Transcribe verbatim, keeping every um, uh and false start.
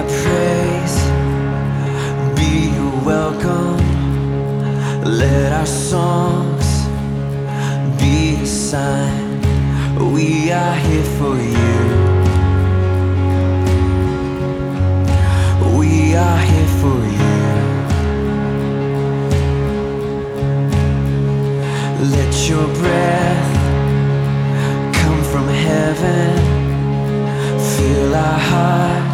our praise be your welcome. Let our songs be a sign we are here for you. We are here for you. Let your breath come from heaven, fill our hearts.